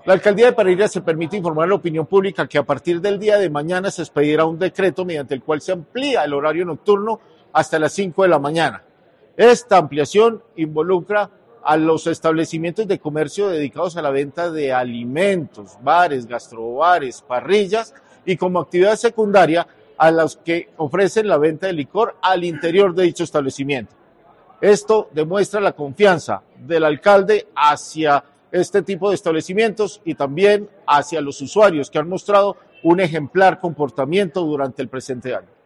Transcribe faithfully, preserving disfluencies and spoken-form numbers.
La alcaldía de Pereira se permite informar a la opinión pública que a partir del día de mañana se expedirá un decreto mediante el cual se amplía el horario nocturno hasta las cinco de la mañana. Esta ampliación involucra a los establecimientos de comercio dedicados a la venta de alimentos, bares, gastrobares, parrillas y como actividad secundaria a los que ofrecen la venta de licor al interior de dicho establecimiento. Esto demuestra la confianza del alcalde hacia este tipo de establecimientos y también hacia los usuarios que han mostrado un ejemplar comportamiento durante el presente año.